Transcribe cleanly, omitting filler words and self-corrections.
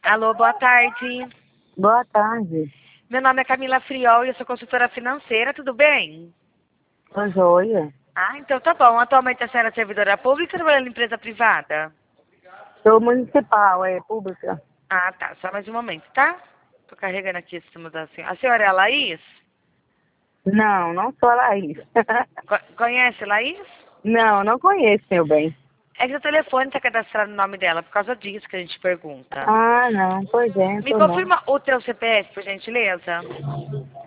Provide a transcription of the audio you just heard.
Alô, boa tarde. Boa tarde. Meu nome é Camila Friol e eu sou consultora financeira, tudo bem? Tô joia. Ah, então tá bom. Atualmente a senhora é servidora pública ou trabalhando em empresa privada? Sou municipal, é pública. Ah, tá. Só mais um momento, tá? Tô carregando aqui esse número da senhora. A senhora é a Laís? Não, não sou a Laís. Conhece Laís? Não conheço, meu bem. É que o telefone tá cadastrado no nome dela, por causa disso que a gente pergunta. Ah, não, pois é, Me tô não. confirma o teu CPF, por gentileza?